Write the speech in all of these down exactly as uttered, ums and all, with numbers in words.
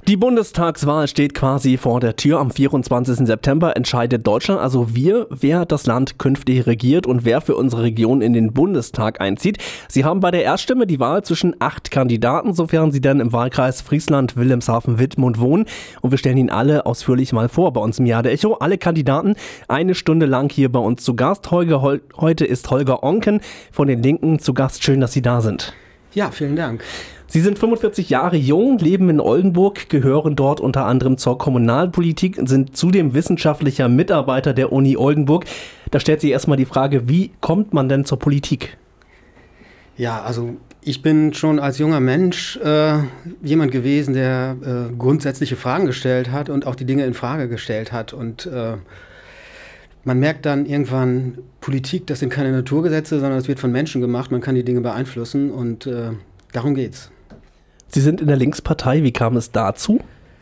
Die Bundestagswahl steht quasi vor der Tür. Am vierundzwanzigsten September entscheidet Deutschland, also wir, wer das Land künftig regiert und wer für unsere Region in den Bundestag einzieht. Sie haben bei der Erststimme die Wahl zwischen acht Kandidaten, sofern Sie denn im Wahlkreis Friesland, Wilhelmshaven, Wittmund wohnen. Und wir stellen Ihnen alle ausführlich mal vor bei uns im Jahr der Echo. Alle Kandidaten eine Stunde lang hier bei uns zu Gast. Holger, Hol- heute ist Holger Oncken von den Linken zu Gast. Schön, dass Sie da sind. Ja, vielen Dank. Sie sind fünfundvierzig Jahre jung, leben in Oldenburg, gehören dort unter anderem zur Kommunalpolitik, sind zudem wissenschaftlicher Mitarbeiter der Uni Oldenburg. Da stellt sich erstmal die Frage, wie kommt man denn zur Politik? Ja, also ich bin schon als junger Mensch äh, jemand gewesen, der äh, grundsätzliche Fragen gestellt hat und auch die Dinge in Frage gestellt hat. Und äh, man merkt dann irgendwann, Politik, das sind keine Naturgesetze, sondern es wird von Menschen gemacht. Man kann die Dinge beeinflussen und äh, darum geht's. Sie sind in der Linkspartei. Wie kam es dazu?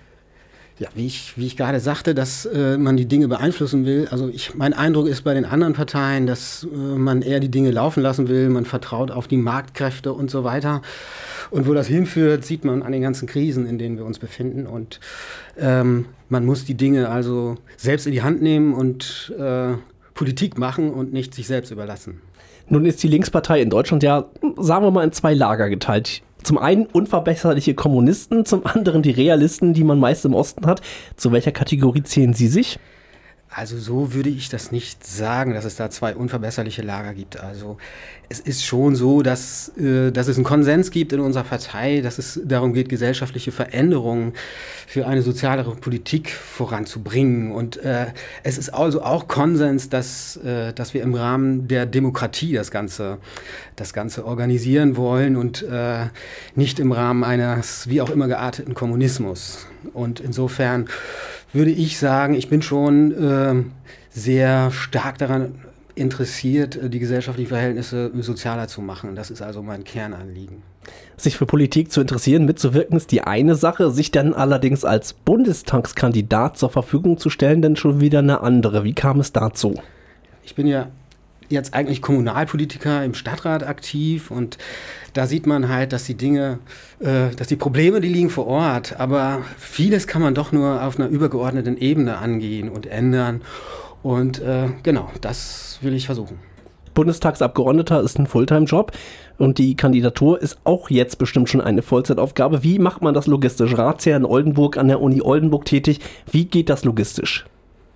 Ja, wie ich, wie ich gerade sagte, dass äh, man die Dinge beeinflussen will. Also ich, mein Eindruck ist bei den anderen Parteien, dass äh, man eher die Dinge laufen lassen will. Man vertraut auf die Marktkräfte und so weiter. Und wo das hinführt, sieht man an den ganzen Krisen, in denen wir uns befinden. Und ähm, man muss die Dinge also selbst in die Hand nehmen und äh, Politik machen und nicht sich selbst überlassen. Nun ist die Linkspartei in Deutschland ja, sagen wir mal, in zwei Lager geteilt. Zum einen unverbesserliche Kommunisten, zum anderen die Realisten, die man meist im Osten hat. Zu welcher Kategorie zählen Sie sich? Also so würde ich das nicht sagen, dass es da zwei unverbesserliche Lager gibt. Also es ist schon so, dass, äh, dass es einen Konsens gibt in unserer Partei, dass es darum geht, gesellschaftliche Veränderungen für eine sozialere Politik voranzubringen. Und äh, es ist also auch Konsens, dass, äh, dass wir im Rahmen der Demokratie das Ganze, das Ganze organisieren wollen und äh, nicht im Rahmen eines wie auch immer gearteten Kommunismus. Und insofern würde ich sagen, ich bin schon äh, sehr stark daran interessiert, die gesellschaftlichen Verhältnisse sozialer zu machen. Das ist also mein Kernanliegen. Sich für Politik zu interessieren, mitzuwirken, ist die eine Sache. Sich dann allerdings als Bundestagskandidat zur Verfügung zu stellen, dann schon wieder eine andere. Wie kam es dazu? Ich bin ja jetzt eigentlich Kommunalpolitiker im Stadtrat aktiv und da sieht man halt, dass die Dinge, äh, dass die Probleme, die liegen vor Ort, aber vieles kann man doch nur auf einer übergeordneten Ebene angehen und ändern und äh, genau, das will ich versuchen. Bundestagsabgeordneter ist ein Fulltime-Job und die Kandidatur ist auch jetzt bestimmt schon eine Vollzeitaufgabe. Wie macht man das logistisch? Ratsherr in Oldenburg, an der Uni Oldenburg tätig. Wie geht das logistisch?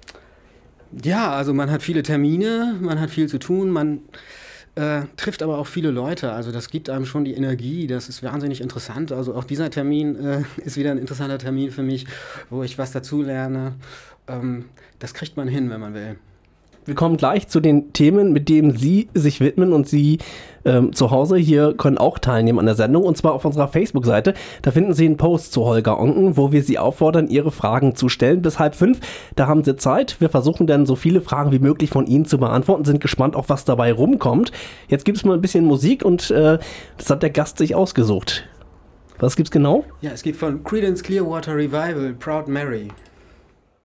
Ja, also man hat viele Termine, man hat viel zu tun, man äh, trifft aber auch viele Leute. Also das gibt einem schon die Energie, das ist wahnsinnig interessant. Also auch dieser Termin äh, ist wieder ein interessanter Termin für mich, wo ich was dazulerne. Ähm, das kriegt man hin, wenn man will. Wir kommen gleich zu den Themen, mit denen Sie sich widmen und Sie ähm, zu Hause hier können auch teilnehmen an der Sendung und zwar auf unserer Facebook-Seite. Da finden Sie einen Post zu Holger Oncken, wo wir Sie auffordern, Ihre Fragen zu stellen. Bis halb fünf, da haben Sie Zeit. Wir versuchen dann so viele Fragen wie möglich von Ihnen zu beantworten, sind gespannt, auf was dabei rumkommt. Jetzt gibt es mal ein bisschen Musik und äh, das hat der Gast sich ausgesucht. Was gibt's genau? Ja, es geht von Creedence Clearwater Revival, Proud Mary.